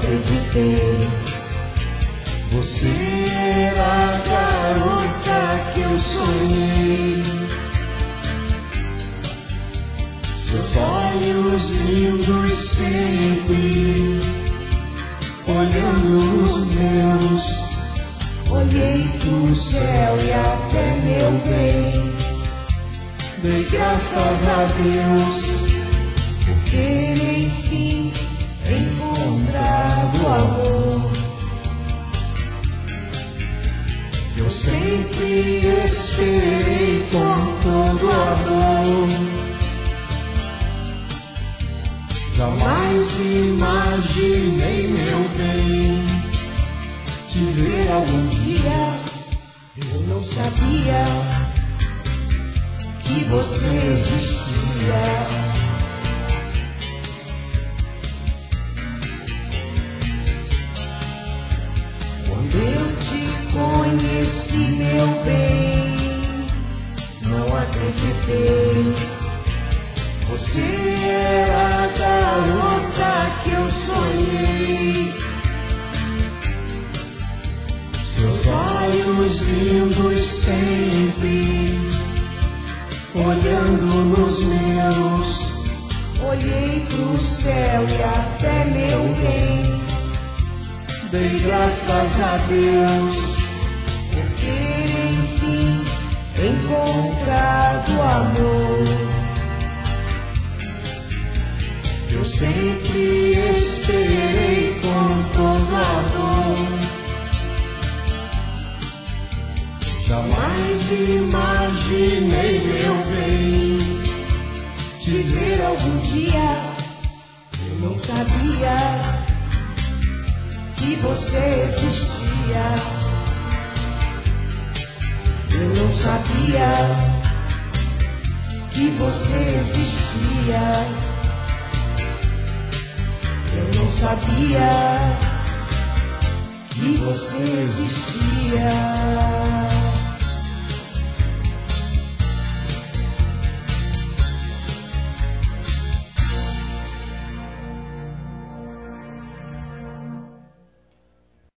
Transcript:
acreditei. Você era a garota que eu sonhei. Seus olhos lindos sempre olhando os meus. Olhei pro céu e até meu bem dei graças a Deus por ter enfim encontrado amor. Eu sempre esperei com todo amor. Jamais imaginei, meu bem, te ver algum dia. Eu não sabia que você existia. Quando eu te conheci, meu bem, não acreditei. Você era a garota que eu sonhei. Seus olhos lindos sempre olhando nos meus. Olhei pro céu e até meu bem dei graças a Deus por ter enfim encontrado amor. Eu sempre esperei com todo amor. Jamais imaginei, meu bem, te ver algum dia. Eu não sabia que você existia. Eu não sabia que você existia. Eu não sabia que você existia.